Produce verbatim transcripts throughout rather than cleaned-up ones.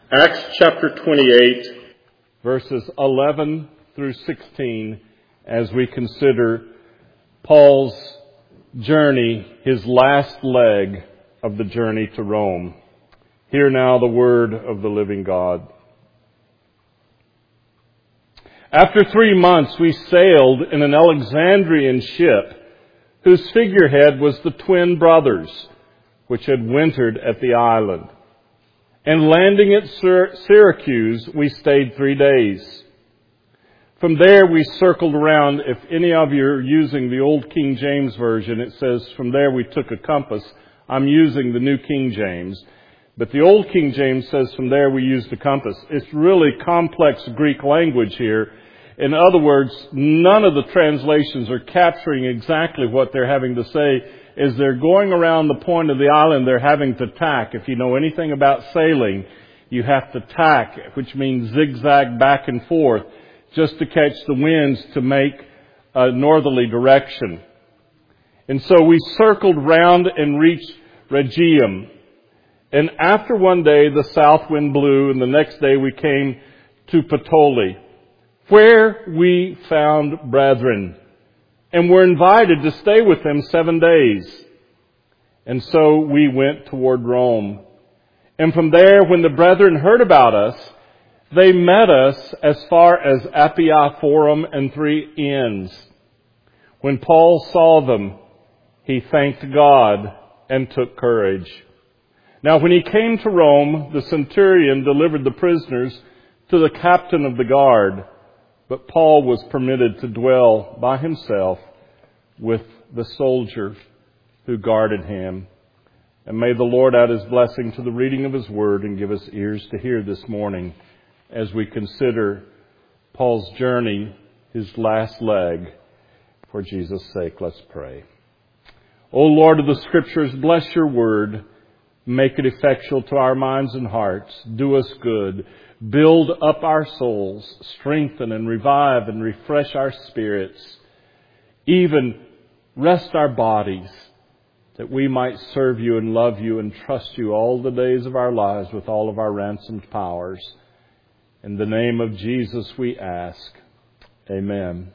Acts chapter twenty-eight, verses eleven through sixteen, as we consider Paul's journey, his last leg of the journey to Rome. Hear now the word of the living God. After three months we sailed in an Alexandrian ship, whose figurehead was the twin brothers, which had wintered at the island. And landing at Syracuse, we stayed three days. From there, we circled around. If any of you are using the old King James Version, it says, from there we took a compass. I'm using the New King James. But the old King James says, from there we used a compass. It's really complex Greek language here. In other words, none of the translations are capturing exactly what they're having to say. As they're going around the point of the island, they're having to tack. If you know anything about sailing, you have to tack, which means zigzag back and forth, just to catch the winds to make a northerly direction. And so we circled round and reached Rhegium. And after one day, the south wind blew, and the next day we came to Puteoli, where we found brethren, and were invited to stay with them seven days. And so we went toward Rome. And from there, when the brethren heard about us, they met us as far as Appii Forum and Three Inns. When Paul saw them, he thanked God and took courage. Now when he came to Rome, the centurion delivered the prisoners to the captain of the guard. But Paul was permitted to dwell by himself with the soldier who guarded him. And may the Lord add His blessing to the reading of His Word and give us ears to hear this morning as we consider Paul's journey, his last leg. For Jesus' sake, let's pray. O Lord of the Scriptures, bless your Word. Make it effectual to our minds and hearts. Do us good. Build up our souls, strengthen and revive and refresh our spirits, even rest our bodies, that we might serve you and love you and trust you all the days of our lives with all of our ransomed powers. In the name of Jesus we ask. Amen.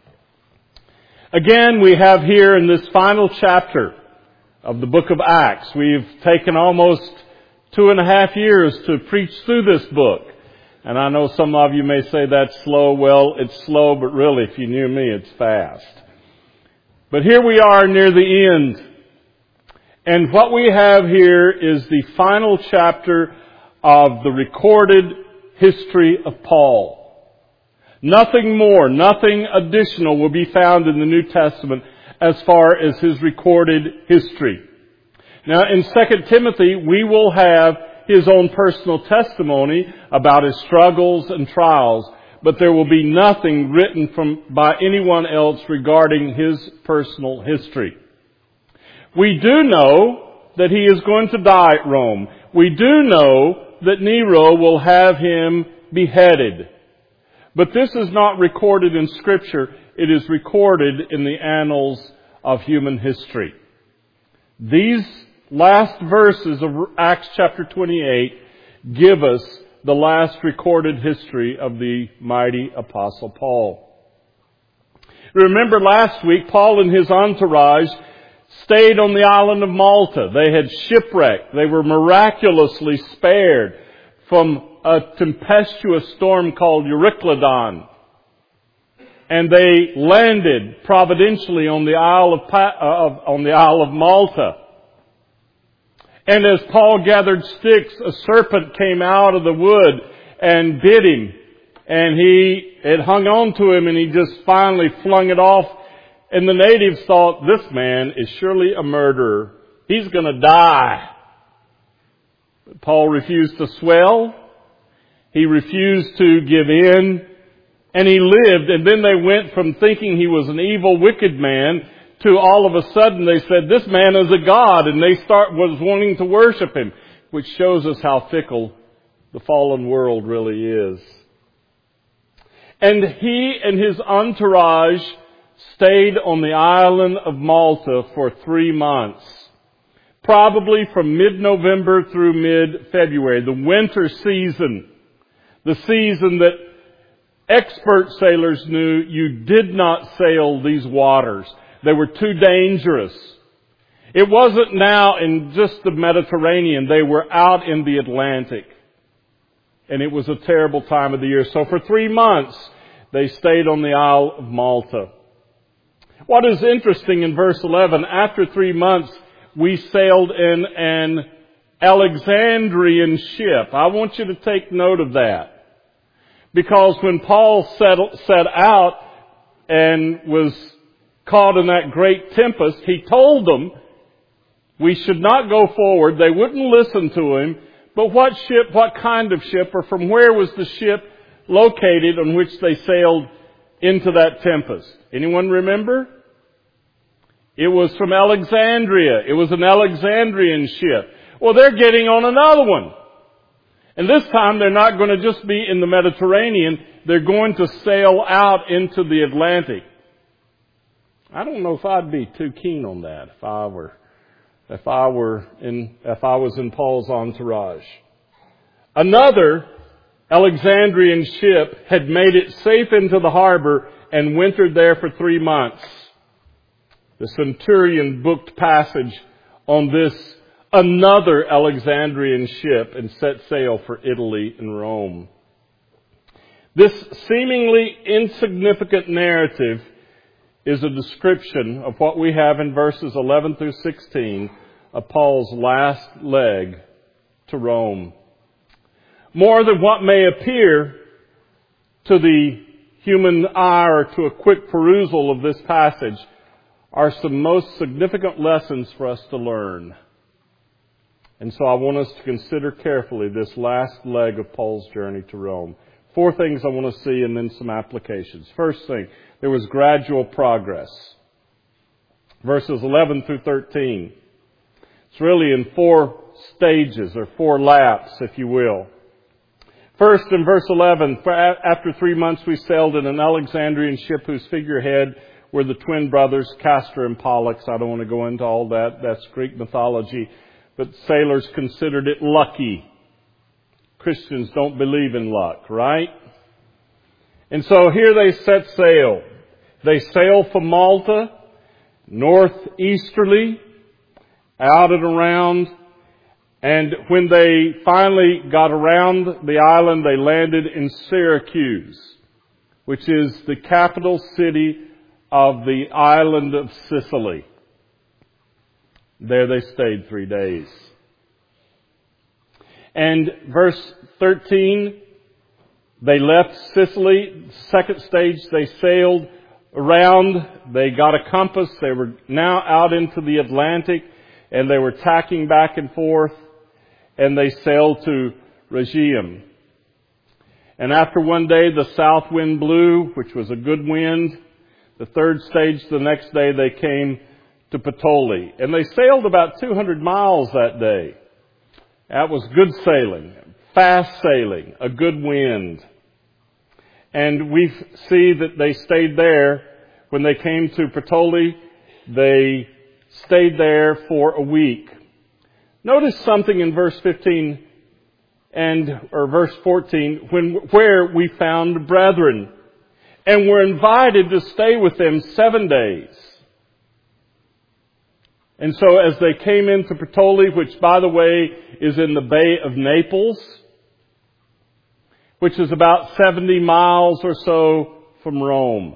Again, we have here in this final chapter of the book of Acts, we've taken almost two and a half years to preach through this book. And I know some of you may say that's slow. Well, it's slow, but really, if you knew me, it's fast. But here we are near the end. And what we have here is the final chapter of the recorded history of Paul. Nothing more, nothing additional will be found in the New Testament as far as his recorded history. Now, in Second Timothy, we will have his own personal testimony about his struggles and trials, but there will be nothing written from by anyone else regarding his personal history. We do know that he is going to die at Rome. We do know that Nero will have him beheaded. But this is not recorded in Scripture. It is recorded in the annals of human history. These last verses of Acts chapter twenty-eight give us the last recorded history of the mighty Apostle Paul. Remember last week, Paul and his entourage stayed on the island of Malta. They had shipwrecked. They were miraculously spared from a tempestuous storm called Euroclydon. And they landed providentially on the Isle of, pa- uh, on the Isle of Malta. And as Paul gathered sticks, a serpent came out of the wood and bit him. And he had hung on to him and he just finally flung it off. And the natives thought, this man is surely a murderer. He's going to die. But Paul refused to swell. He refused to give in. And he lived. And then they went from thinking he was an evil, wicked man to all of a sudden they said, this man is a god, and they start was wanting to worship him, which shows us how fickle the fallen world really is. And he and his entourage stayed on the island of Malta for three months. probably from mid-November through mid-February, the winter season, the season that expert sailors knew you did not sail these waters. They were too dangerous. It wasn't now in just the Mediterranean. They were out in the Atlantic. And it was a terrible time of the year. So for three months, they stayed on the Isle of Malta. What is interesting in verse eleven, after three months, we sailed in an Alexandrian ship. I want you to take note of that. Because when Paul set, set out and was caught in that great tempest, he told them we should not go forward. They wouldn't listen to him. But what ship, what kind of ship, or from where was the ship located on which they sailed into that tempest? Anyone remember? It was from Alexandria. It was an Alexandrian ship. Well, they're getting on another one. And this time they're not going to just be in the Mediterranean. They're going to sail out into the Atlantic. I don't know if I'd be too keen on that if I were If I were in, if I was in Paul's entourage. Another Alexandrian ship had made it safe into the harbor and wintered there for three months. The centurion booked passage on this another Alexandrian ship and set sail for Italy and Rome. This seemingly insignificant narrative is a description of what we have in verses eleven through sixteen of Paul's last leg to Rome. More than what may appear to the human eye or to a quick perusal of this passage are some most significant lessons for us to learn. And so I want us to consider carefully this last leg of Paul's journey to Rome. Four things I want to see and then some applications. First thing, there was gradual progress. Verses eleven through thirteen. It's really in four stages or four laps, if you will. First, in verse eleven, after three months we sailed in an Alexandrian ship whose figurehead were the twin brothers Castor and Pollux. I don't want to go into all that. That's Greek mythology. But sailors considered it lucky. Christians don't believe in luck, right? And so here they set sail. They sail from Malta, northeasterly, out and around. And when they finally got around the island, they landed in Syracuse, which is the capital city of the island of Sicily. There they stayed three days. And verse thirteen, they left Sicily. Second stage, they sailed around. They got a compass. They were now out into the Atlantic, and they were tacking back and forth, and they sailed to Rhegium. And after one day, the south wind blew, which was a good wind. The third stage, the next day, they came to Puteoli. And they sailed about two hundred miles that day. That was good sailing, fast sailing, a good wind. And we see that they stayed there. When they came to Puteoli, they stayed there for a week. Notice something in verse fifteen and or verse fourteen, when where we found brethren, and were invited to stay with them seven days. And so as they came into Puteoli, which by the way is in the Bay of Naples, which is about seventy miles or so from Rome.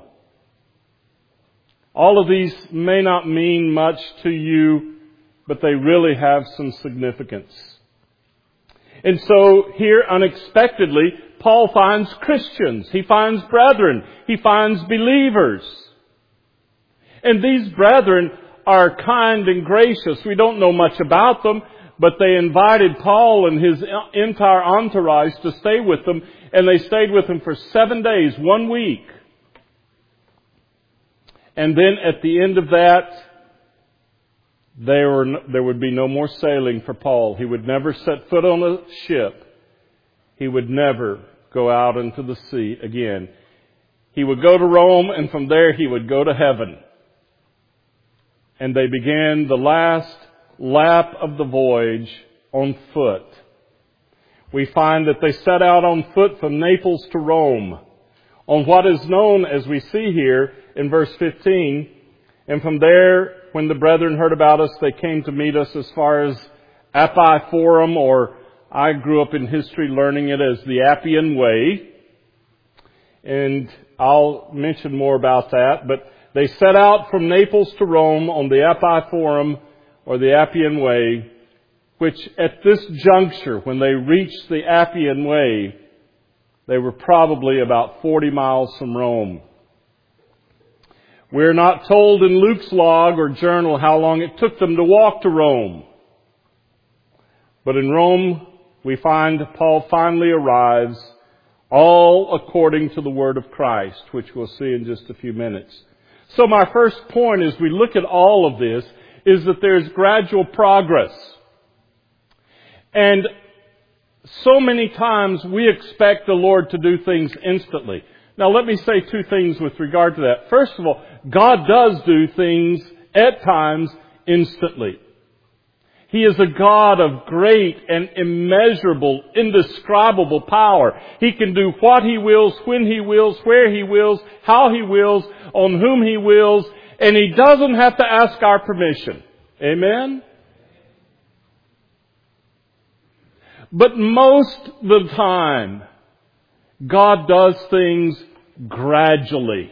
All of these may not mean much to you, but they really have some significance. And so here, unexpectedly, Paul finds Christians. He finds brethren. He finds believers. And these brethren are kind and gracious. We don't know much about them, but they invited Paul and his entire entourage to stay with them, and they stayed with him for seven days, one week. And then at the end of that, there were no, there would be no more sailing for Paul. He would never set foot on a ship. He would never go out into the sea again. He would go to Rome, and from there he would go to heaven. And they began the last lap of the voyage on foot. We find that they set out on foot from Naples to Rome, on what is known, as we see here in verse fifteen, and from there, when the brethren heard about us, they came to meet us as far as Appi Forum, or I grew up in history learning it as the Appian Way. And I'll mention more about that. But they set out from Naples to Rome on the Appi Forum, or the Appian Way, which at this juncture, when they reached the Appian Way, they were probably about forty miles from Rome. We're not told in Luke's log or journal how long it took them to walk to Rome. But in Rome, we find Paul finally arrives, all according to the word of Christ, which we'll see in just a few minutes. So my first point as we look at all of this is that there's gradual progress. And so many times we expect the Lord to do things instantly. Now let me say two things with regard to that. First of all, God does do things at times instantly. He is a God of great and immeasurable, indescribable power. He can do what He wills, when He wills, where He wills, how He wills, on whom He wills, and He doesn't have to ask our permission. Amen? But most of the time, God does things gradually.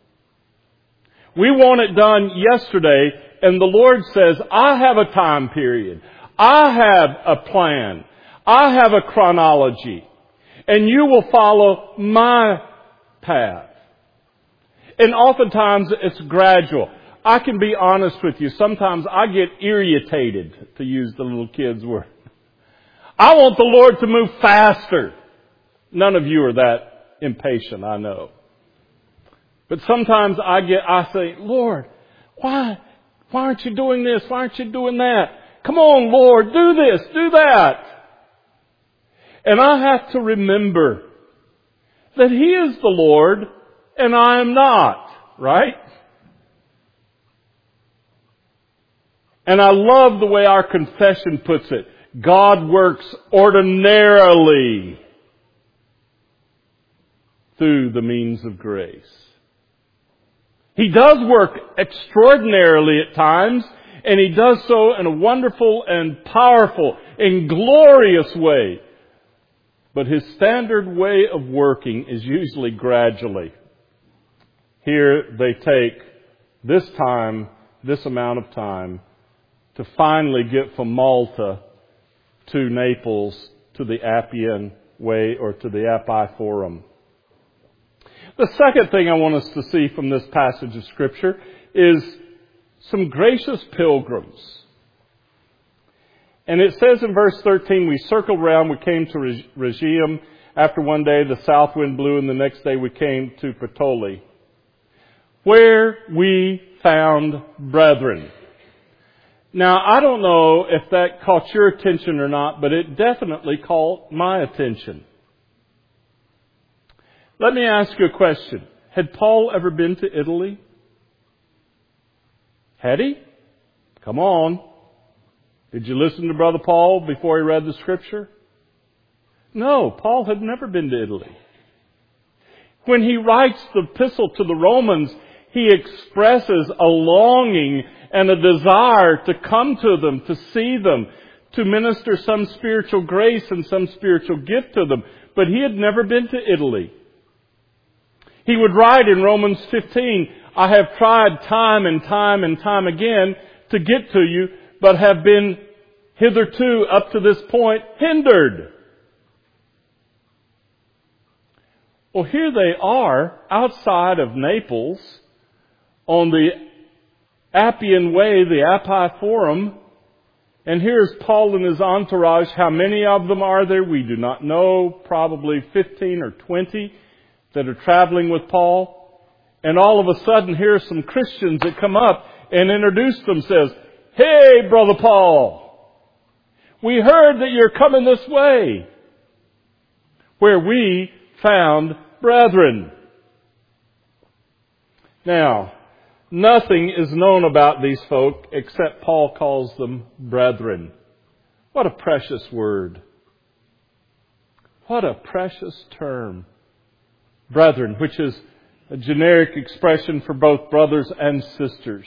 We want it done yesterday, and the Lord says, I have a time period. I have a plan. I have a chronology. And you will follow my path. And oftentimes it's gradual. I can be honest with you. Sometimes I get irritated, to use the little kids' word. I want the Lord to move faster. None of you are that impatient, I know. But sometimes I get, I say, Lord, why, why aren't you doing this? Why aren't you doing that? Come on, Lord, do this, do that. And I have to remember that He is the Lord and I am not, right? And I love the way our confession puts it. God works ordinarily through the means of grace. He does work extraordinarily at times, and He does so in a wonderful and powerful and glorious way. But His standard way of working is usually gradually. Here they take this time, this amount of time, to finally get from Malta to Naples to the Appian Way, or to the Appi Forum. The second thing I want us to see from this passage of Scripture is some gracious pilgrims. And it says in verse thirteen, we circled around, we came to Rhegium. After one day the south wind blew, and the next day we came to Puteoli, where we found brethren. Now, I don't know if that caught your attention or not, but it definitely caught my attention. Let me ask you a question. Had Paul ever been to Italy? Had he? Come on. Did you listen to Brother Paul before he read the Scripture? No, Paul had never been to Italy. When he writes the epistle to the Romans, he expresses a longing and a desire to come to them, to see them, to minister some spiritual grace and some spiritual gift to them. But he had never been to Italy. He would write in Romans fifteen, I have tried time and time and time again to get to you, but have been hitherto, up to this point, hindered. Well, here they are, outside of Naples, on the Appian Way, the Appi Forum, and here's Paul and his entourage. How many of them are there? We do not know. Probably fifteen or twenty that are traveling with Paul. And all of a sudden, here are some Christians that come up and introduce themselves. Hey, Brother Paul, we heard that you're coming this way, where we found brethren. Now, Nothing is known about these folk except Paul calls them brethren. What a precious word. What a precious term. Brethren, which is a generic expression for both brothers and sisters.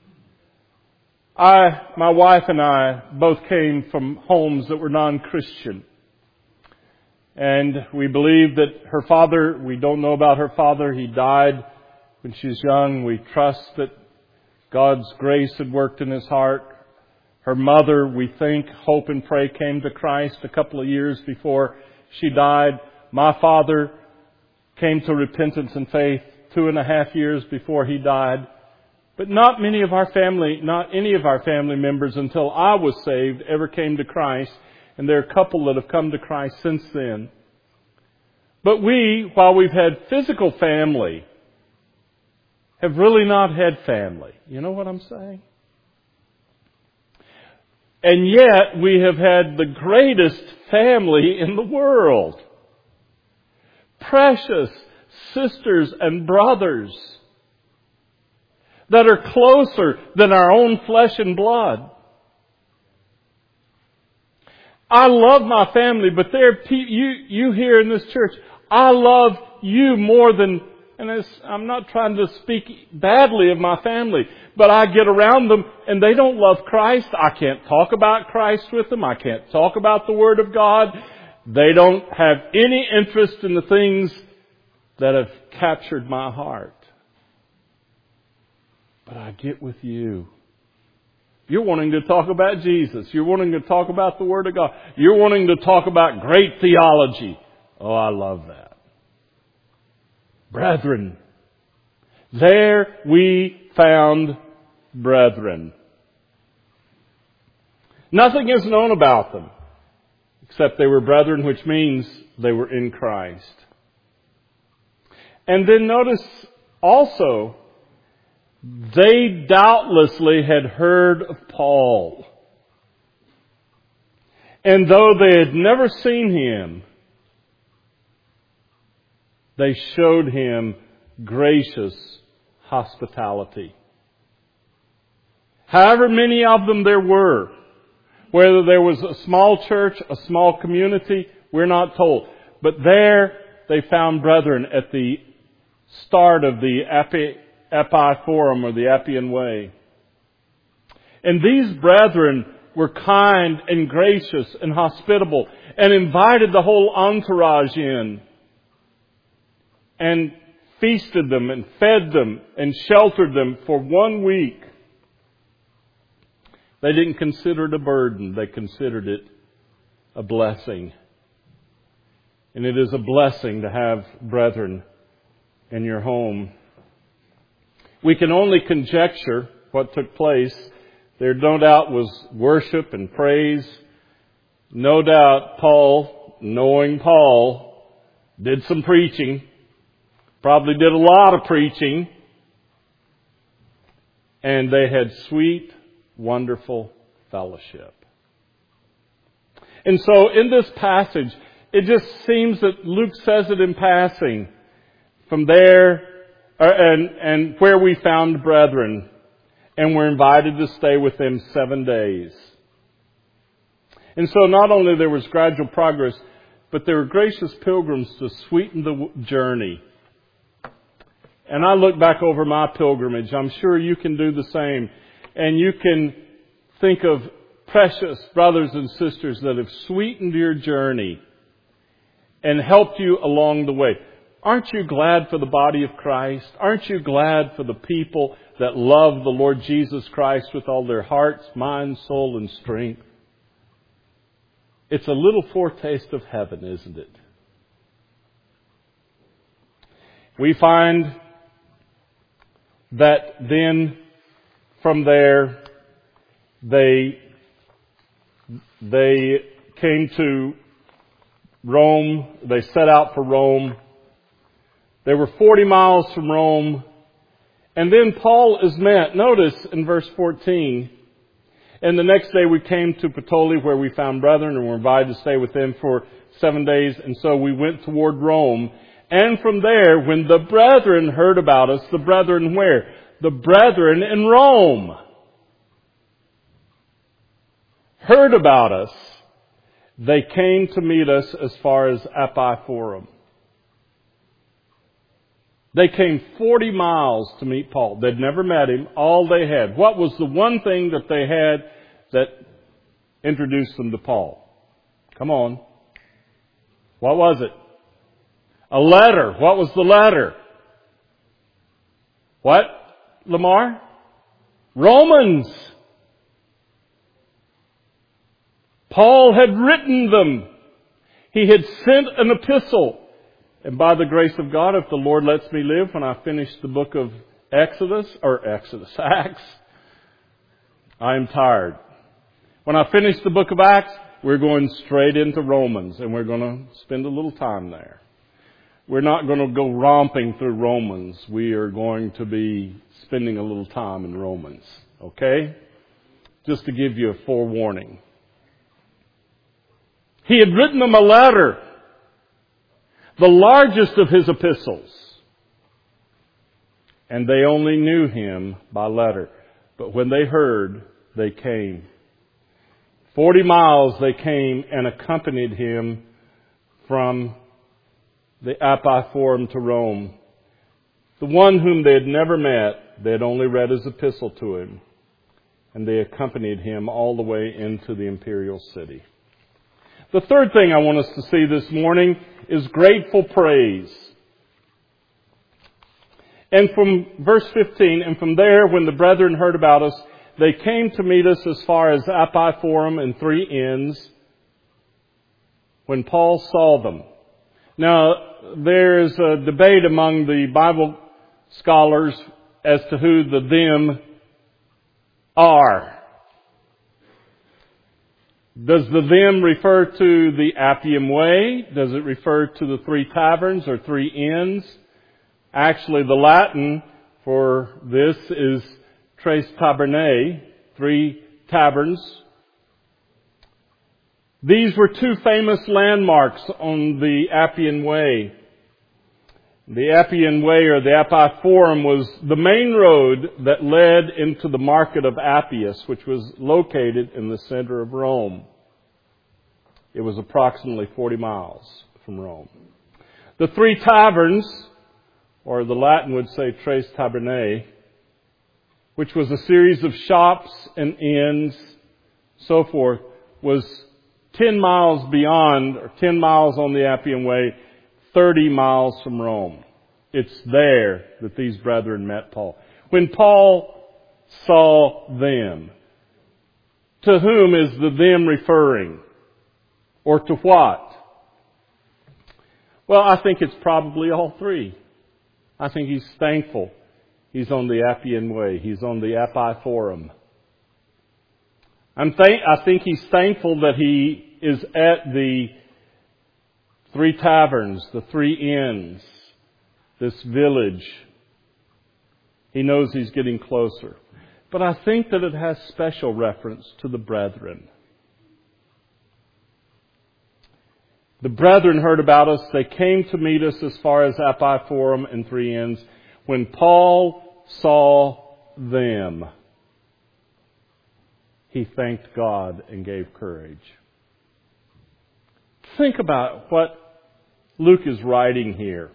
I, my wife and I both came from homes that were non-Christian. And we believe that her father, we don't know about her father. He died when she was young. We trust that God's grace had worked in his heart. Her mother, we think, hope and pray, came to Christ a couple of years before she died. My father came to repentance and faith two and a half years before he died. But not many of our family, not any of our family members until I was saved ever came to Christ. And there are a couple that have come to Christ since then. But we, while we've had physical family, have really not had family. You know what I'm saying? And yet we have had the greatest family in the world. Precious sisters and brothers that are closer than our own flesh and blood. I love my family, but there are pe- you you here in this church. I love you more than, and it's, I'm not trying to speak badly of my family, but I get around them and they don't love Christ. I can't talk about Christ with them. I can't talk about the Word of God. They don't have any interest in the things that have captured my heart. But I get with you. You're wanting to talk about Jesus. You're wanting to talk about the Word of God. You're wanting to talk about great theology. Oh, I love that. Brethren. There we found brethren. Nothing is known about them except they were brethren, which means they were in Christ. And then notice also, they doubtlessly had heard of Paul. And though they had never seen him, they showed him gracious hospitality. However many of them there were, whether there was a small church, a small community, we're not told. But there they found brethren at the start of the Appi Appi Forum, or the Appian Way. And these brethren were kind and gracious and hospitable and invited the whole entourage in and feasted them and fed them and sheltered them for one week. They didn't consider it a burden. They considered it a blessing. And it is a blessing to have brethren in your home. We can only conjecture what took place. There no doubt was worship and praise. No doubt Paul, knowing Paul, did some preaching. Probably did a lot of preaching. And they had sweet, wonderful fellowship. And so in this passage, it just seems that Luke says it in passing. From there, Uh, and, and where we found brethren, and were invited to stay with them seven days. And so not only there was gradual progress, but there were gracious pilgrims to sweeten the journey. And I look back over my pilgrimage. I'm sure you can do the same. And you can think of precious brothers and sisters that have sweetened your journey and helped you along the way. Aren't you glad for the body of Christ? Aren't you glad for the people that love the Lord Jesus Christ with all their hearts, mind, soul, and strength? It's a little foretaste of heaven, isn't it? We find that then from there they they came to Rome. They set out for Rome. They were forty miles from Rome. And then Paul is met. Notice in verse fourteen. And the next day we came to Puteoli, where we found brethren and were invited to stay with them for seven days. And so we went toward Rome. And from there, when the brethren heard about us, the brethren where? The brethren in Rome heard about us. They came to meet us as far as Epiphorum. They came forty miles to meet Paul. They'd never met him. All they had. What was the one thing that they had that introduced them to Paul? Come on. What was it? A letter. What was the letter? What, Lamar? Romans. Paul had written them. He had sent an epistle. And by the grace of God, if the Lord lets me live, when I finish the book of Exodus, or Exodus, Acts, I am tired. When I finish the book of Acts, we're going straight into Romans, and we're going to spend a little time there. We're not going to go romping through Romans. We are going to be spending a little time in Romans. Okay? Just to give you a forewarning. He had written them a letter. The largest of his epistles. And they only knew him by letter. But when they heard, they came. Forty miles they came and accompanied him from the Epiphorum to Rome. The one whom they had never met, they had only read his epistle to him. And they accompanied him all the way into the imperial city. The third thing I want us to see this morning is grateful praise. And from verse fifteen, and from there, when the brethren heard about us, they came to meet us as far as Epiphorum and Three Inns, when Paul saw them. Now, there's a debate among the Bible scholars as to who the them are. Does the them refer to the Appian Way? Does it refer to the three taverns or three inns? Actually, the Latin for this is tres tabernae, three taverns. These were two famous landmarks on the Appian Way. The Appian Way, or the Epiphorum, was the main road that led into the market of Appius, which was located in the center of Rome. It was approximately forty miles from Rome. The three taverns, or the Latin would say tres tabernae, which was a series of shops and inns, so forth, was ten miles beyond, or ten miles on the Appian Way, thirty miles from Rome. It's there that these brethren met Paul. When Paul saw them, to whom is the them referring? Or to what? Well, I think it's probably all three. I think he's thankful. He's on the Appian Way. He's on the Epiphorum. I'm th- I think he's thankful that he is at the three taverns, the three inns, this village. He knows he's getting closer. But I think that it has special reference to the brethren. The brethren heard about us. They came to meet us as far as Epiphorum and Three Inns. When Paul saw them, he thanked God and gave courage. Think about what Luke is writing here.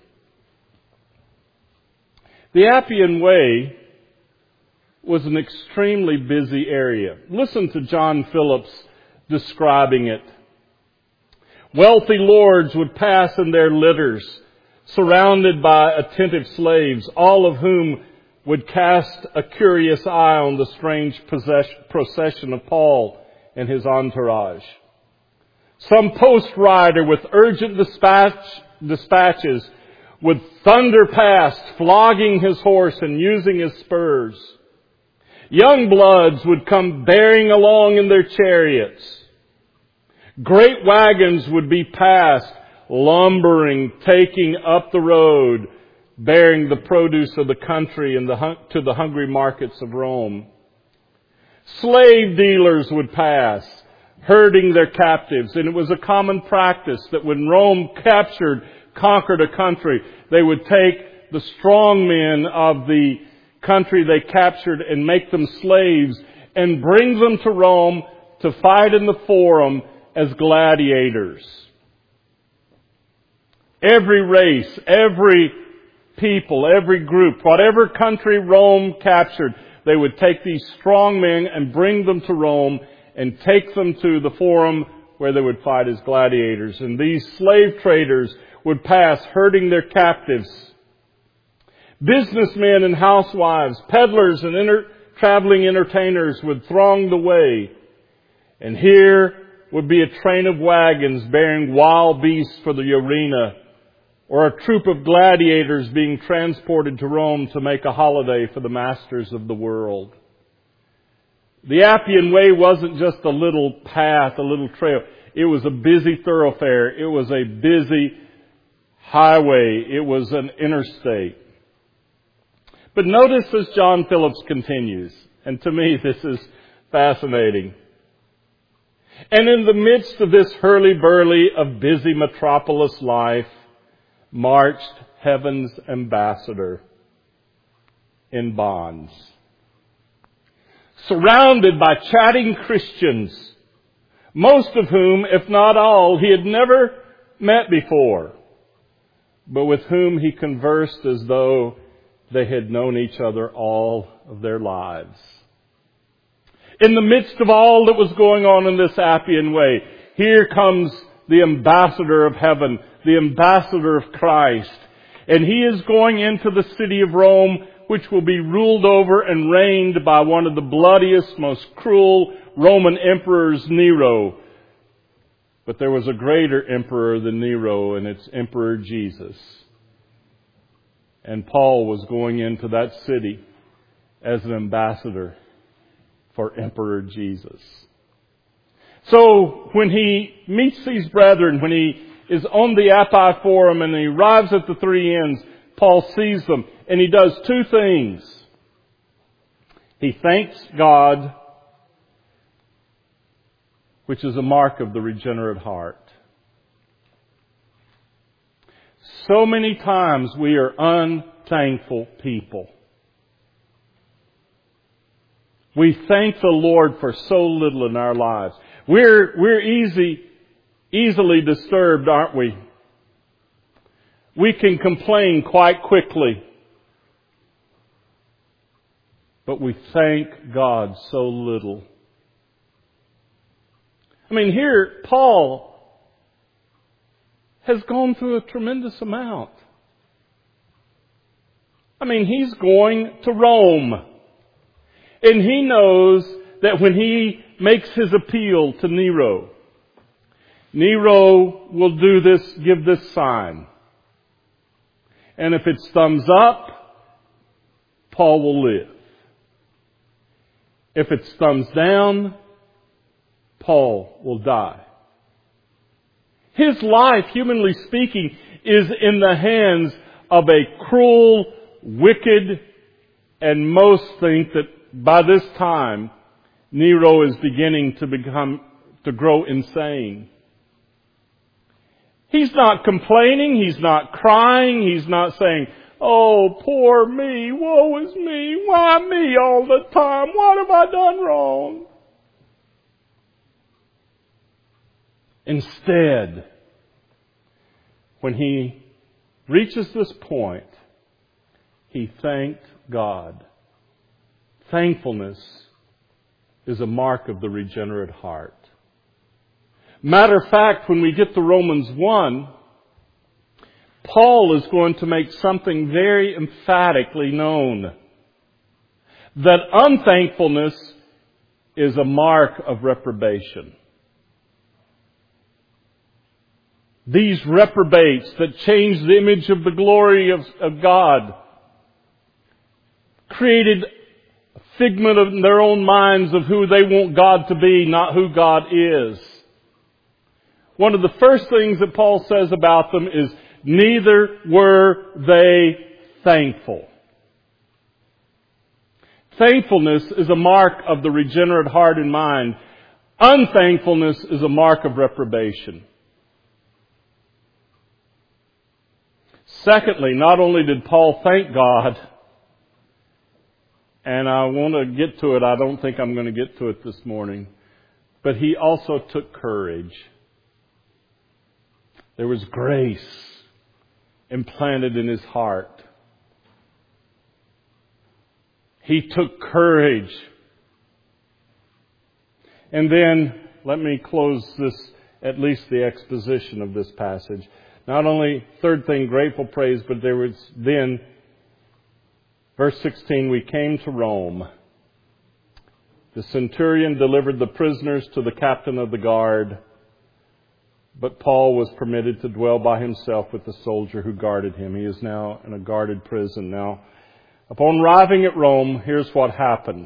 The Appian Way was an extremely busy area. Listen to John Phillips describing it. Wealthy lords would pass in their litters, surrounded by attentive slaves, all of whom would cast a curious eye on the strange procession of Paul and his entourage. Some post rider with urgent dispatch, dispatches would thunder past, flogging his horse and using his spurs. Young bloods would come bearing along in their chariots. Great wagons would be passed, lumbering, taking up the road, bearing the produce of the country and the, to the hungry markets of Rome. Slave dealers would pass, herding their captives. And it was a common practice that when Rome captured, conquered a country, they would take the strong men of the country they captured and make them slaves and brings them to Rome to fight in the forum as gladiators. Every race, every people, every group, whatever country Rome captured, they would take these strong men and bring them to Rome and take them to the forum where they would fight as gladiators. And these slave traders would pass herding their captives. Businessmen and housewives, peddlers and inter- traveling entertainers would throng the way. And here would be a train of wagons bearing wild beasts for the arena, or a troop of gladiators being transported to Rome to make a holiday for the masters of the world. The Appian Way wasn't just a little path, a little trail. It was a busy thoroughfare. It was a busy highway. It was an interstate. But notice as John Phillips continues, and to me this is fascinating. And in the midst of this hurly-burly of busy metropolis life, marched heaven's ambassador in bonds, surrounded by chatting Christians, most of whom, if not all, he had never met before, but with whom he conversed as though they had known each other all of their lives. In the midst of all that was going on in this Appian Way, here comes the ambassador of heaven, the ambassador of Christ. And he is going into the city of Rome, which will be ruled over and reigned by one of the bloodiest, most cruel Roman emperors, Nero. But there was a greater emperor than Nero, and it's Emperor Jesus. And Paul was going into that city as an ambassador for Emperor Jesus. So when he meets these brethren, when he is on the Appi Forum and he arrives at the three inns, Paul sees them and he does two things. He thanks God, which is a mark of the regenerate heart. So many times we are unthankful people. We thank the Lord for so little in our lives. We're, we're easy, easily disturbed, aren't we? We can complain quite quickly. But we thank God so little. I mean, here, Paul has gone through a tremendous amount. I mean, he's going to Rome. And he knows that when he makes his appeal to Nero, Nero will do this, give this sign. And if it's thumbs up, Paul will live. If it's thumbs down, Paul will die. His life, humanly speaking, is in the hands of a cruel, wicked, and most think that by this time, Nero is beginning to become, to grow insane. He's not complaining. He's not crying. He's not saying, "Oh, poor me. Woe is me. Why me all the time? What have I done wrong?" Instead, when he reaches this point, he thanked God. Thankfulness is a mark of the regenerate heart. Matter of fact, when we get to Romans one, Paul is going to make something very emphatically known. That unthankfulness is a mark of reprobation. These reprobates that change the image of the glory of, of God, created a figment of their own minds of who they want God to be, not who God is. One of the first things that Paul says about them is, neither were they thankful. Thankfulness is a mark of the regenerate heart and mind. Unthankfulness is a mark of reprobation. Secondly, not only did Paul thank God, And I want to get to it. I don't think I'm going to get to it this morning. But he also took courage. There was grace implanted in his heart. He took courage. And then, let me close this, at least the exposition of this passage. Not only, third thing, grateful praise, but there was then, verse sixteen, we came to Rome. The centurion delivered the prisoners to the captain of the guard, but Paul was permitted to dwell by himself with the soldier who guarded him. He is now in a guarded prison. Now, upon arriving at Rome, here's what happened.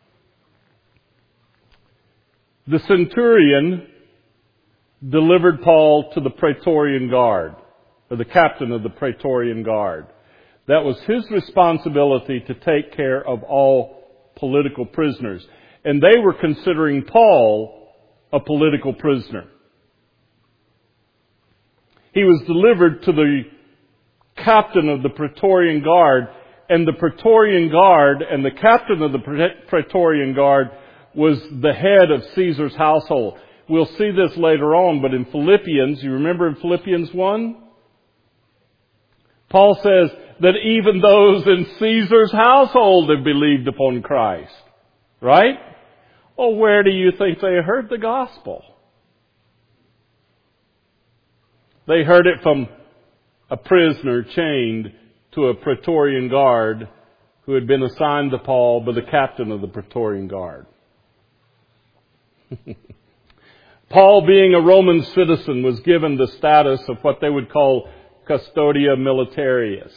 The centurion delivered Paul to the Praetorian Guard, or the captain of the Praetorian Guard. That was his responsibility to take care of all political prisoners. And they were considering Paul a political prisoner. He was delivered to the captain of the Praetorian Guard, and the Praetorian Guard and the captain of the Praetorian Guard was the head of Caesar's household. We'll see this later on, but in Philippians, you remember in Philippians one? Paul says that even those in Caesar's household have believed upon Christ. Right? Oh, where do you think they heard the gospel? They heard it from a prisoner chained to a Praetorian Guard who had been assigned to Paul by the captain of the Praetorian Guard. Paul, being a Roman citizen, was given the status of what they would call custodia militaris.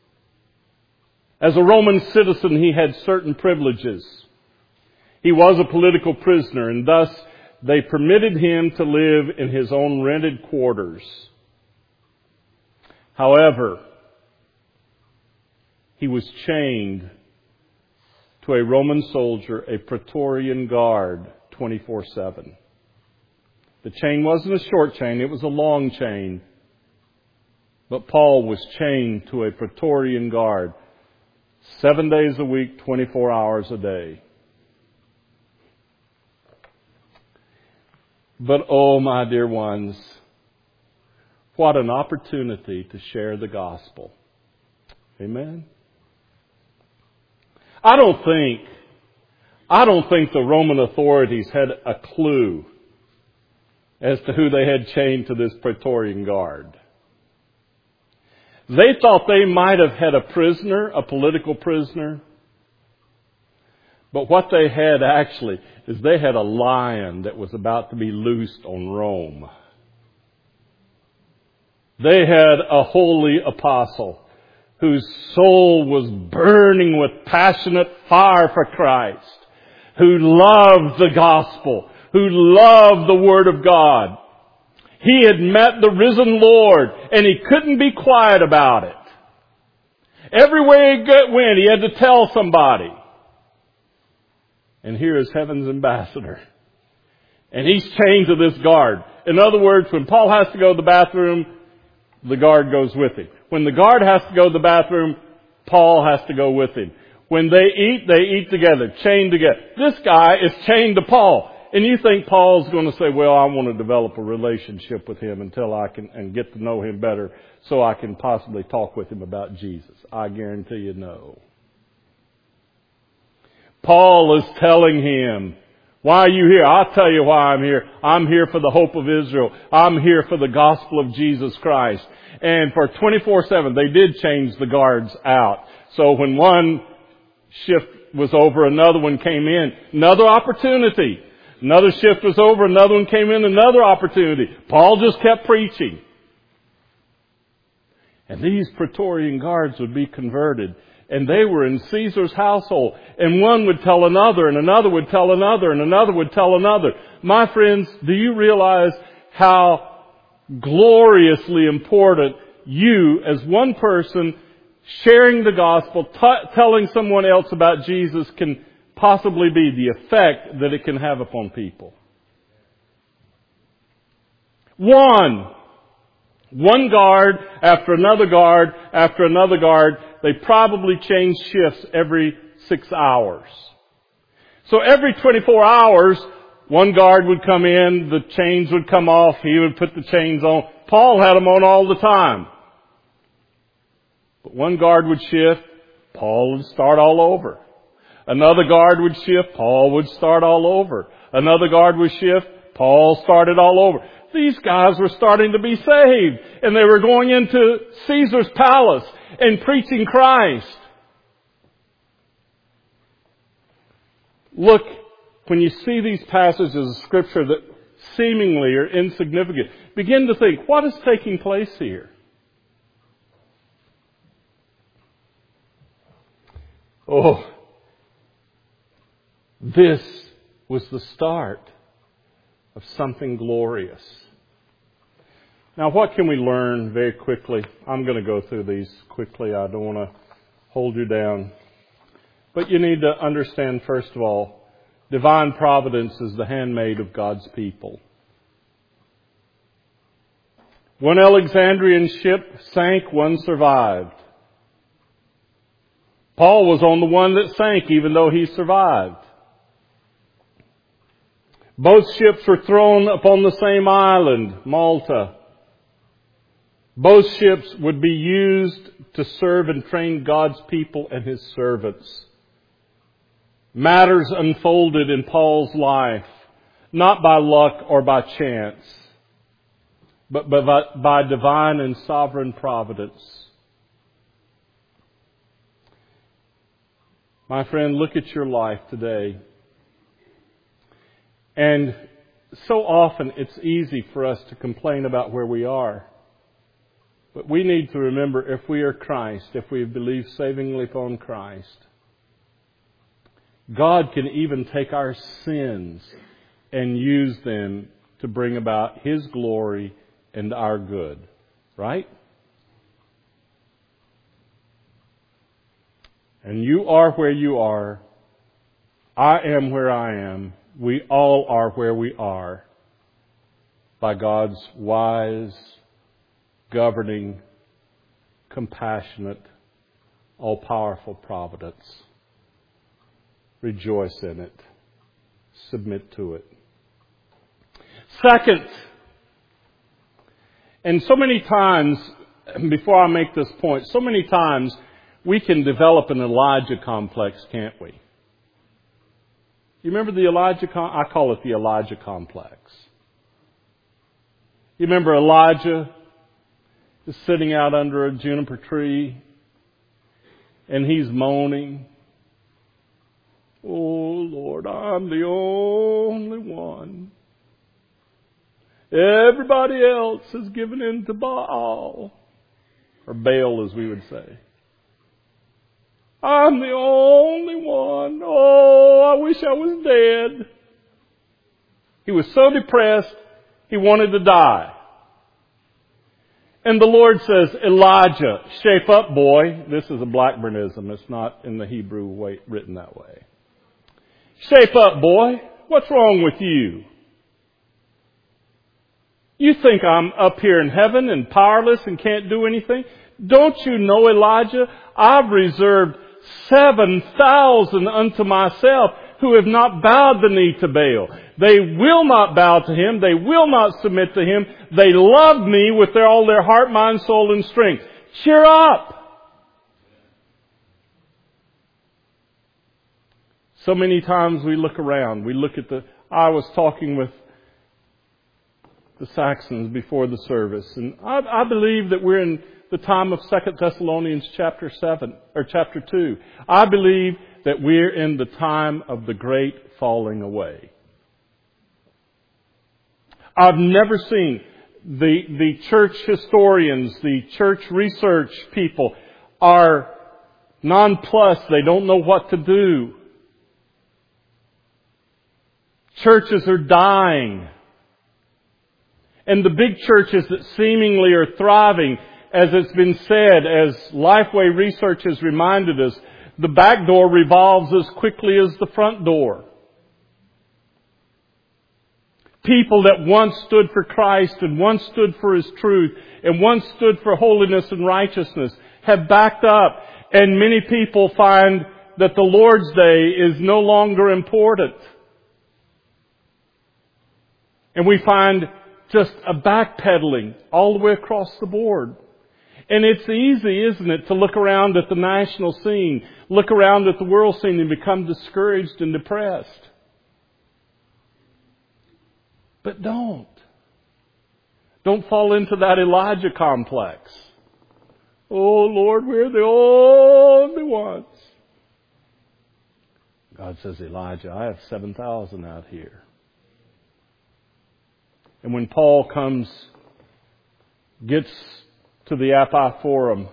As a Roman citizen, he had certain privileges. He was a political prisoner, and thus they permitted him to live in his own rented quarters. However, he was chained to a Roman soldier, a Praetorian Guard, twenty-four seven. The chain wasn't a short chain, it was a long chain. But Paul was chained to a Praetorian Guard, seven days a week, twenty-four hours a day. But oh, my dear ones, what an opportunity to share the gospel. Amen? I don't think, I don't think the Roman authorities had a clue as to who they had chained to this Praetorian Guard. They thought they might have had a prisoner, a political prisoner. But what they had actually is they had a lion that was about to be loosed on Rome. They had a holy apostle whose soul was burning with passionate fire for Christ, who loved the gospel, who loved the Word of God. He had met the risen Lord, and he couldn't be quiet about it. Everywhere he went, he had to tell somebody. And here is heaven's ambassador. And he's chained to this guard. In other words, when Paul has to go to the bathroom, the guard goes with him. When the guard has to go to the bathroom, Paul has to go with him. When they eat, they eat together, chained together. This guy is chained to Paul. And you think Paul's going to say, well, I want to develop a relationship with him until I can and get to know him better so I can possibly talk with him about Jesus. I guarantee you no. Paul is telling him, why are you here? I'll tell you why I'm here. I'm here for the hope of Israel. I'm here for the gospel of Jesus Christ. And for twenty-four seven, they did change the guards out. So when one shift was over, another one came in. Another opportunity. Another shift was over, another one came in, another opportunity. Paul just kept preaching. And these Praetorian guards would be converted. And they were in Caesar's household. And one would tell another, and another would tell another, and another would tell another. My friends, do you realize how gloriously important you, as one person, sharing the gospel, t- telling someone else about Jesus can possibly be, the effect that it can have upon people? One. One guard after another guard after another guard. They probably changed shifts every six hours. So every twenty-four hours, one guard would come in, the chains would come off, he would put the chains on. Paul had them on all the time. But one guard would shift, Paul would start all over. Another guard would shift, Paul would start all over. Another guard would shift, Paul started all over. These guys were starting to be saved, and they were going into Caesar's palace and preaching Christ. Look, when you see these passages of Scripture that seemingly are insignificant, begin to think, what is taking place here? Oh, this was the start of something glorious. Now, what can we learn very quickly? I'm going to go through these quickly. I don't want to hold you down. But you need to understand, first of all, divine providence is the handmaid of God's people. One Alexandrian ship sank, one survived. Paul was on the one that sank, even though he survived. Both ships were thrown upon the same island, Malta. Both ships would be used to serve and train God's people and His servants. Matters unfolded in Paul's life, not by luck or by chance, but by, by divine and sovereign providence. My friend, look at your life today. And so often it's easy for us to complain about where we are. But we need to remember, if we are Christ, if we believe savingly upon Christ, God can even take our sins and use them to bring about His glory and our good. Right? And you are where you are. I am where I am. We all are where we are by God's wise, governing, compassionate, all-powerful providence. Rejoice in it. Submit to it. Second, and so many times, before I make this point, so many times we can develop an Elijah complex, can't we? You remember the Elijah, com- I call it the Elijah complex. You remember Elijah is sitting out under a juniper tree and he's moaning, "Oh Lord, I'm the only one. Everybody else has given in to Baal," or Baal as we would say. "I'm the only one. Oh, I wish I was dead." He was so depressed, he wanted to die. And the Lord says, "Elijah, shape up, boy." This is a Blackburnism. It's not in the Hebrew way, written that way. "Shape up, boy. What's wrong with you? You think I'm up here in heaven and powerless and can't do anything? Don't you know, Elijah, I've reserved seven thousand unto myself who have not bowed the knee to Baal. They will not bow to him. They will not submit to him. They love me with their, all their heart, mind, soul, and strength. Cheer up." So many times we look around. We look at the... I was talking with the Saxons before the service, and I, I believe that we're in the time of Second Thessalonians chapter seven, or chapter two. I believe that we're in the time of the great falling away. I've never seen the, the church historians, the church research people are nonplussed. They don't know what to do. Churches are dying. And the big churches that seemingly are thriving, as it's been said, as Lifeway Research has reminded us, the back door revolves as quickly as the front door. People that once stood for Christ and once stood for His truth and once stood for holiness and righteousness have backed up, and many people find that the Lord's Day is no longer important. And we find just a backpedaling all the way across the board. And it's easy, isn't it, to look around at the national scene, look around at the world scene and become discouraged and depressed. But don't. Don't fall into that Elijah complex. Oh, Lord, we're the only ones. God says, Elijah, I have seven thousand out here. And when Paul comes, gets to the Apophorum,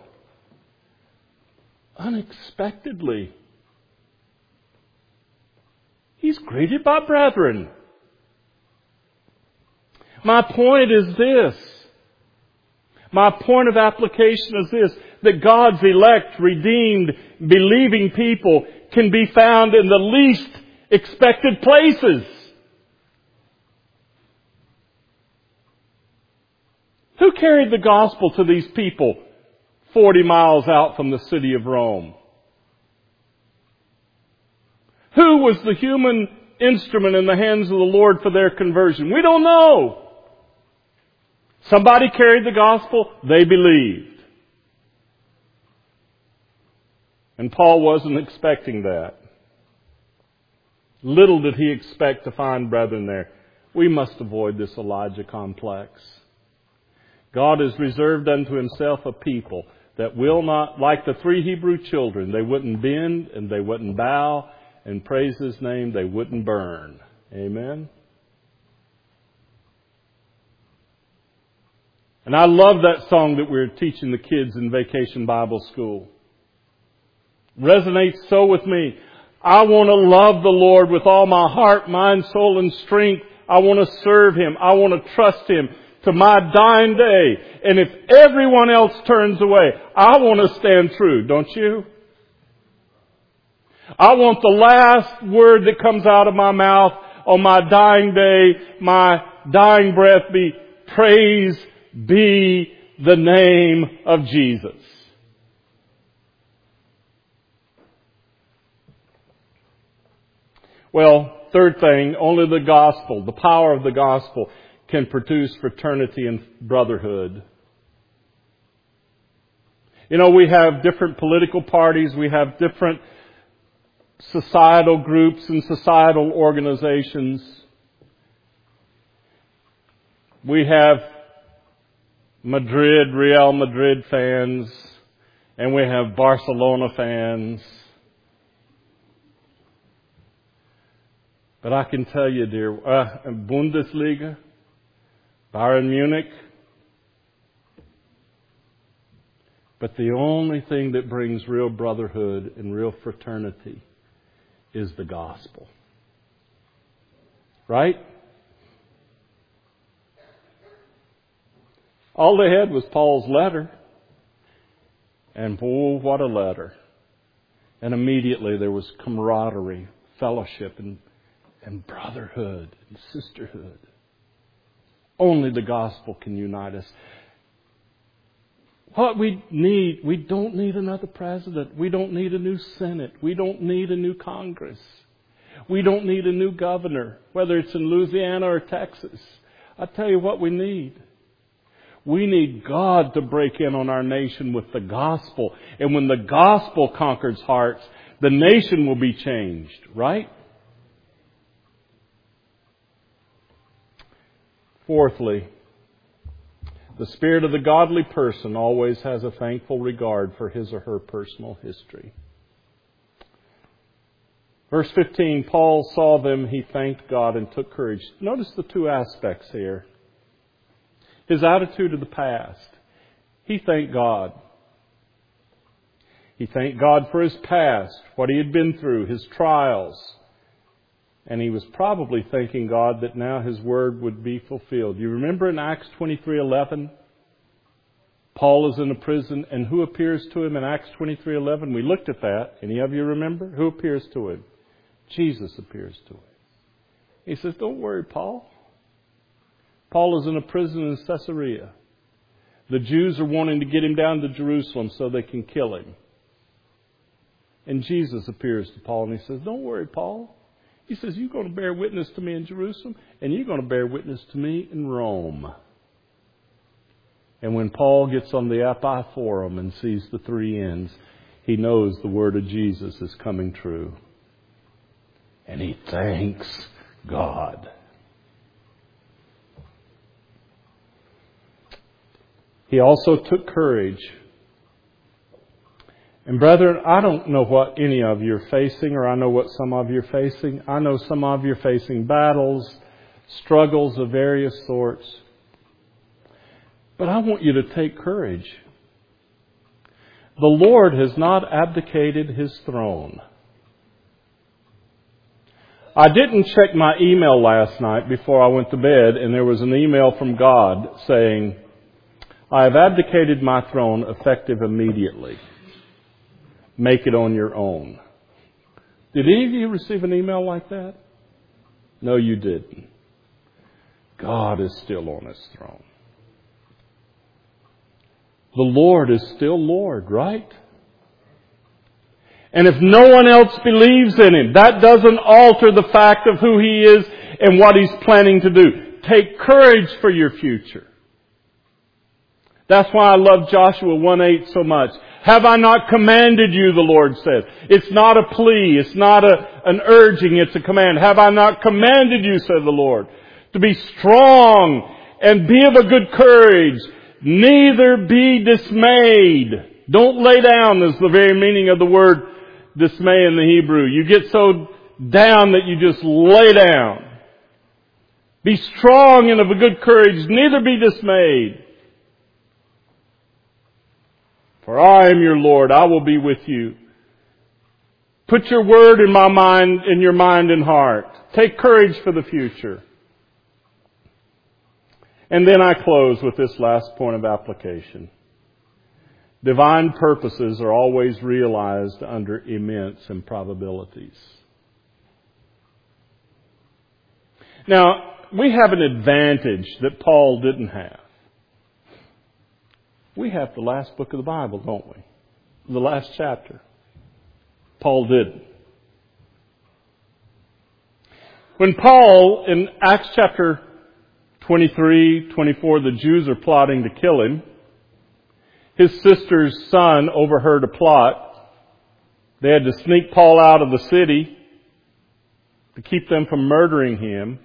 unexpectedly, he's greeted by brethren. My point is this. My point of application is this, that God's elect, redeemed, believing people can be found in the least expected places. Who carried the gospel to these people forty miles out from the city of Rome? Who was the human instrument in the hands of the Lord for their conversion? We don't know. Somebody carried the gospel, they believed. And Paul wasn't expecting that. Little did he expect to find brethren there. We must avoid this Elijah complex. God has reserved unto Himself a people that will not, like the three Hebrew children, they wouldn't bend and they wouldn't bow and praise His name, they wouldn't burn. Amen? And I love that song that we're teaching the kids in Vacation Bible School. Resonates so with me. I want to love the Lord with all my heart, mind, soul, and strength. I want to serve Him. I want to trust Him to my dying day. And if everyone else turns away, I want to stand true, don't you? I want the last word that comes out of my mouth on my dying day, my dying breath, be praise be the name of Jesus. Well, third thing, only the gospel, the power of the gospel can produce fraternity and brotherhood. You know, we have different political parties, we have different societal groups and societal organizations. We have Madrid, Real Madrid fans, and we have Barcelona fans. But I can tell you, dear, uh, Bundesliga, Bayern Munich. But the only thing that brings real brotherhood and real fraternity is the gospel. Right? All they had was Paul's letter. And oh, what a letter. And immediately there was camaraderie, fellowship, and, and brotherhood and sisterhood. Only the gospel can unite us. What we need, we don't need another president. We don't need a new Senate. We don't need a new Congress. We don't need a new governor, whether it's in Louisiana or Texas. I tell you what we need. We need God to break in on our nation with the gospel. And when the gospel conquers hearts, the nation will be changed, right? Fourthly, the spirit of the godly person always has a thankful regard for his or her personal history. Verse fifteen, Paul saw them, he thanked God and took courage. Notice the two aspects here. His attitude of the past. He thanked God. He thanked God for his past, what he had been through, his trials. And he was probably thanking God that now his word would be fulfilled. You remember in Acts twenty-three eleven? Paul is in a prison, and who appears to him in Acts twenty-three eleven? We looked at that. Any of you remember? Who appears to him? Jesus appears to him. He says, don't worry, Paul. Paul is in a prison in Caesarea. The Jews are wanting to get him down to Jerusalem so they can kill him. And Jesus appears to Paul and he says, don't worry, Paul. He says, you're going to bear witness to me in Jerusalem, and you're going to bear witness to me in Rome. And when Paul gets on the Epiphorum and sees the three ends, he knows the word of Jesus is coming true. And he thanks God. He also took courage. And brethren, I don't know what any of you are facing, or I know what some of you are facing. I know some of you are facing battles, struggles of various sorts. But I want you to take courage. The Lord has not abdicated His throne. I didn't check my email last night before I went to bed, and there was an email from God saying, I have abdicated my throne effective immediately. Make it on your own. Did any of you receive an email like that? No, you didn't. God is still on His throne. The Lord is still Lord, right? And if no one else believes in Him, that doesn't alter the fact of who He is and what He's planning to do. Take courage for your future. That's why I love Joshua one eight so much. Have I not commanded you, the Lord says. It's not a plea. It's not a, an urging. It's a command. Have I not commanded you, said the Lord, to be strong and be of a good courage. Neither be dismayed. Don't lay down is the very meaning of the word dismay in the Hebrew. You get so down that you just lay down. Be strong and of a good courage. Neither be dismayed. For I am your Lord. I will be with you. Put your word in my mind, in your mind and heart. Take courage for the future. And then I close with this last point of application. Divine purposes are always realized under immense improbabilities. Now, we have an advantage that Paul didn't have. We have the last book of the Bible, don't we? The last chapter. Paul didn't. When Paul, in Acts chapter twenty-three, twenty-four, the Jews are plotting to kill him, his sister's son overheard a plot. They had to sneak Paul out of the city to keep them from murdering him.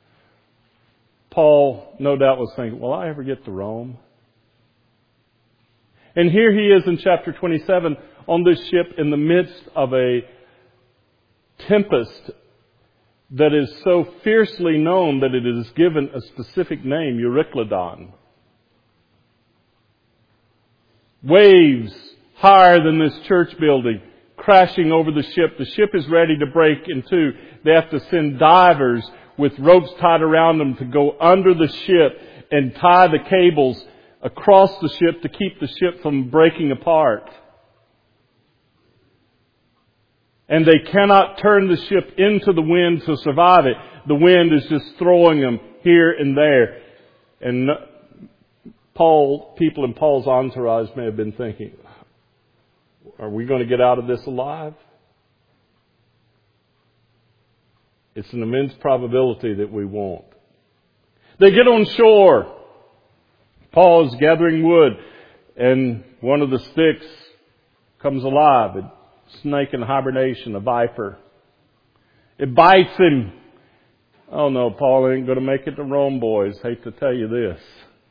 Paul, no doubt, was thinking, will I ever get to Rome? And here he is in chapter twenty-seven on this ship in the midst of a tempest that is so fiercely known that it is given a specific name, Euroclydon. Waves higher than this church building crashing over the ship. The ship is ready to break in two. They have to send divers with ropes tied around them to go under the ship and tie the cables across the ship to keep the ship from breaking apart. And they cannot turn the ship into the wind to survive it. The wind is just throwing them here and there. And Paul, people in Paul's entourage may have been thinking, are we going to get out of this alive? It's an immense probability that we won't. They get on shore. Paul is gathering wood, and one of the sticks comes alive. A snake in hibernation, a viper. It bites him. Oh no, Paul ain't going to make it to Rome, boys. Hate to tell you this.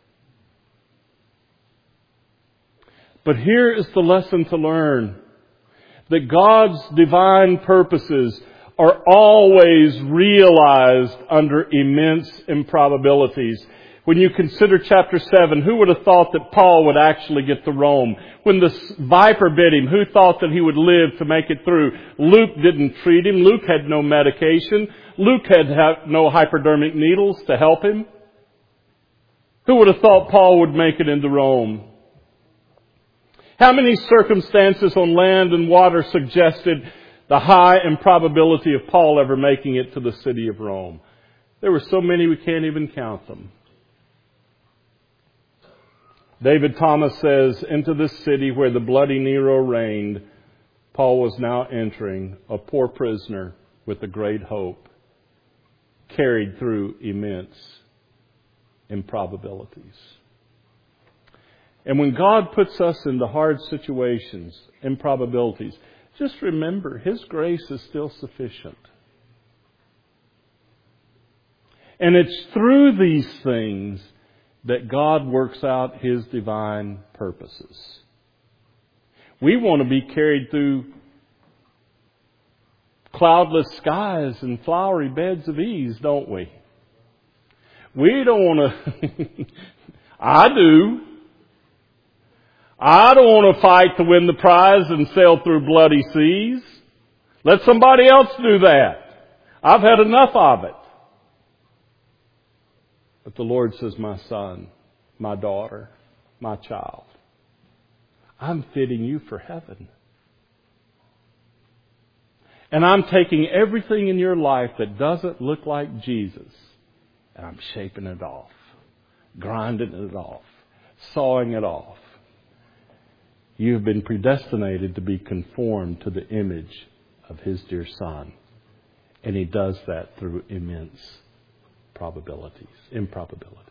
But here is the lesson to learn. That God's divine purposes are always realized under immense improbabilities. When you consider chapter seven, who would have thought that Paul would actually get to Rome? When the viper bit him, who thought that he would live to make it through? Luke didn't treat him. Luke had no medication. Luke had no hypodermic needles to help him. Who would have thought Paul would make it into Rome? How many circumstances on land and water suggested the high improbability of Paul ever making it to the city of Rome? There were so many we can't even count them. David Thomas says, into this city where the bloody Nero reigned, Paul was now entering a poor prisoner with a great hope, carried through immense improbabilities. And when God puts us into hard situations, improbabilities, just remember His grace is still sufficient. And it's through these things that God works out His divine purposes. We want to be carried through cloudless skies and flowery beds of ease, don't we? We don't want to... I do. I don't want to fight to win the prize and sail through bloody seas. Let somebody else do that. I've had enough of it. But the Lord says, my son, my daughter, my child, I'm fitting you for heaven. And I'm taking everything in your life that doesn't look like Jesus, and I'm shaping it off, grinding it off, sawing it off. You have been predestinated to be conformed to the image of His dear Son. And He does that through immense probabilities, improbabilities.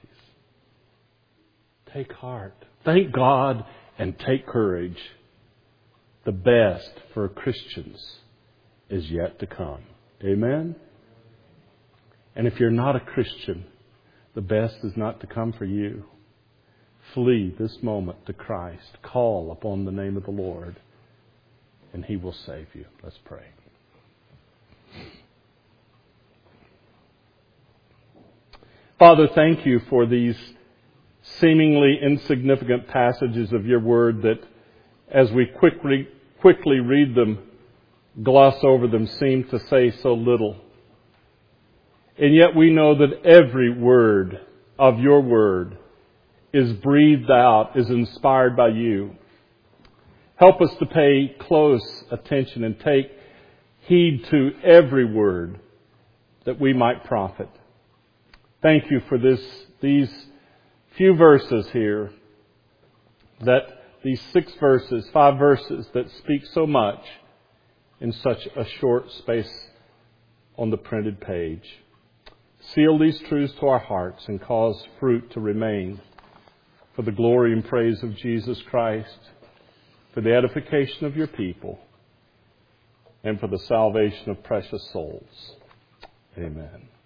Take heart. Thank God and take courage. The best for Christians is yet to come. Amen? And if you're not a Christian, the best is not to come for you. Flee this moment to Christ. Call upon the name of the Lord, and He will save you. Let's pray. Father, thank you for these seemingly insignificant passages of your word that, as we quickly quickly read them, gloss over them, seem to say so little. And yet we know that every word of your word is breathed out, is inspired by you. Help us to pay close attention and take heed to every word that we might profit. Thank you for this, these few verses here, that these six verses, five verses that speak so much in such a short space on the printed page. Seal these truths to our hearts and cause fruit to remain for the glory and praise of Jesus Christ, for the edification of your people, and for the salvation of precious souls. Amen.